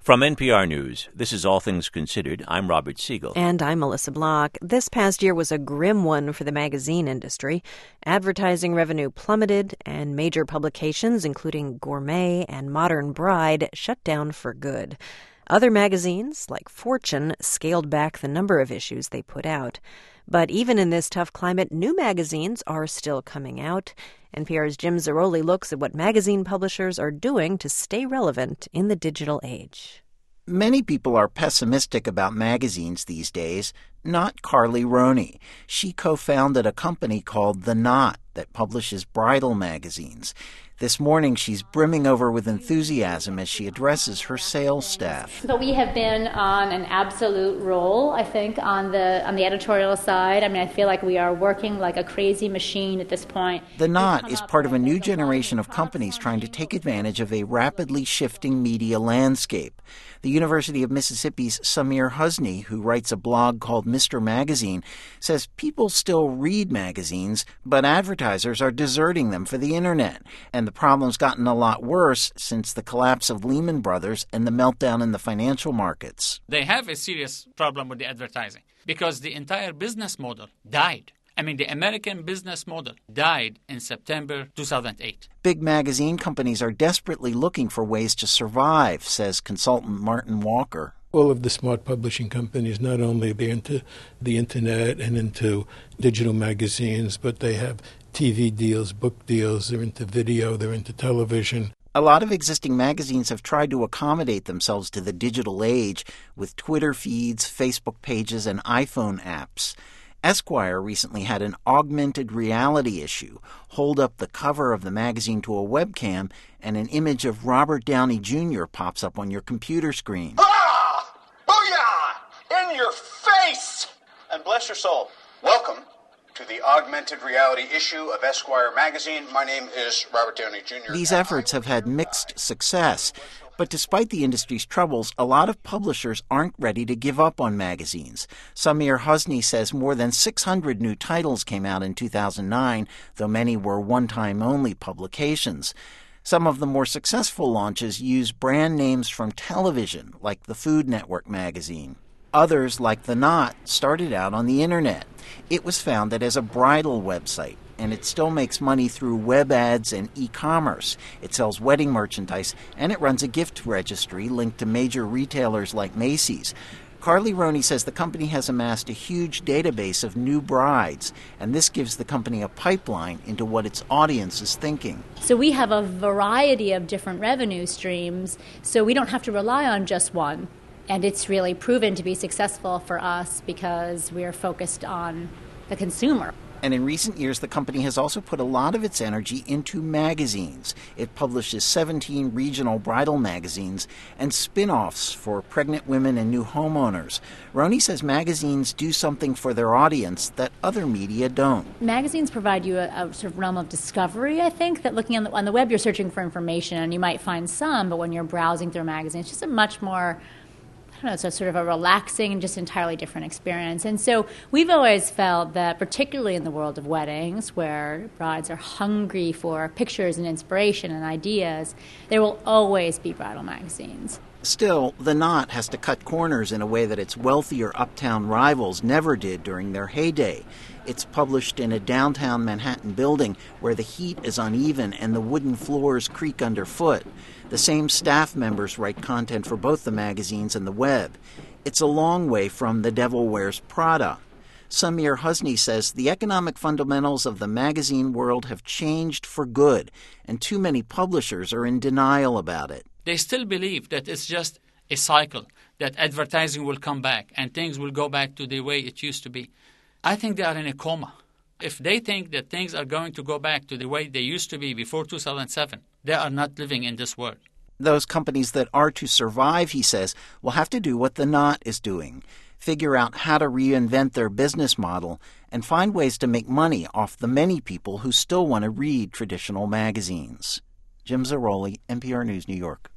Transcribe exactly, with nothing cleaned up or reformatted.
From N P R News, this is All Things Considered. I'm Robert Siegel. And I'm Melissa Block. This past year was a grim one for the magazine industry. Advertising revenue plummeted, and major publications, including Gourmet and Modern Bride, shut down for good. Other magazines, like Fortune, scaled back the number of issues they put out. But even in this tough climate, new magazines are still coming out. N P R's Jim Zarroli looks at what magazine publishers are doing to stay relevant in the digital age. Many people are pessimistic about magazines these days. Not Carly Roney. She co-founded a company called The Knot that publishes bridal magazines. This morning, she's brimming over with enthusiasm as she addresses her sales staff. So we have been on an absolute roll, I think, on the on the editorial side. I mean, I feel like we are working like a crazy machine at this point. The Knot is part of a new generation of companies trying to take advantage of a rapidly shifting media landscape. The University of Mississippi's Samir Husni, who writes a blog called Mister Magazine, says people still read magazines, but advertisers are deserting them for the internet. And the problem's gotten a lot worse since the collapse of Lehman Brothers and the meltdown in the financial markets. They have a serious problem with the advertising because the entire business model died. I mean, the American business model died in September two thousand eight. Big magazine companies are desperately looking for ways to survive, says consultant Martin Walker. All of the smart publishing companies, not only they're into the internet and into digital magazines, but they have T V deals, book deals, they're into video, they're into television. A lot of existing magazines have tried to accommodate themselves to the digital age with Twitter feeds, Facebook pages, and iPhone apps. Esquire recently had an augmented reality issue. Hold up the cover of the magazine to a webcam, and an image of Robert Downey Junior pops up on your computer screen. Ah! Booyah! In your face! And bless your soul, welcome to the augmented reality issue of Esquire magazine. My name is Robert Downey Junior These efforts have had mixed success. But despite the industry's troubles, a lot of publishers aren't ready to give up on magazines. Samir Husni says more than six hundred new titles came out in two thousand nine, though many were one-time-only publications. Some of the more successful launches use brand names from television, like the Food Network magazine. Others, like The Knot, started out on the internet. It was founded as a bridal website, and it still makes money through web ads and e-commerce. It sells wedding merchandise, and it runs a gift registry linked to major retailers like Macy's. Carly Roney says the company has amassed a huge database of new brides, and this gives the company a pipeline into what its audience is thinking. So we have a variety of different revenue streams, so we don't have to rely on just one. And it's really proven to be successful for us because we're focused on the consumer. And in recent years, the company has also put a lot of its energy into magazines. It publishes seventeen regional bridal magazines and spin-offs for pregnant women and new homeowners. Roney says magazines do something for their audience that other media don't. Magazines provide you a, a sort of realm of discovery, I think, that looking on the, on the web, you're searching for information, and you might find some, but when you're browsing through a magazine, it's just a much more... I don't know, it's a sort of a relaxing and just entirely different experience. And so we've always felt that, particularly in the world of weddings, where brides are hungry for pictures and inspiration and ideas, there will always be bridal magazines. Still, The Knot has to cut corners in a way that its wealthier uptown rivals never did during their heyday. It's published in a downtown Manhattan building where the heat is uneven and the wooden floors creak underfoot. The same staff members write content for both the magazines and the web. It's a long way from The Devil Wears Prada. Samir Husni says the economic fundamentals of the magazine world have changed for good, and too many publishers are in denial about it. They still believe that it's just a cycle, that advertising will come back and things will go back to the way it used to be. I think they are in a coma. If they think that things are going to go back to the way they used to be before two thousand seven, they are not living in this world. Those companies that are to survive, he says, will have to do what The Knot is doing, figure out how to reinvent their business model and find ways to make money off the many people who still want to read traditional magazines. Jim Zarroli, N P R News, New York.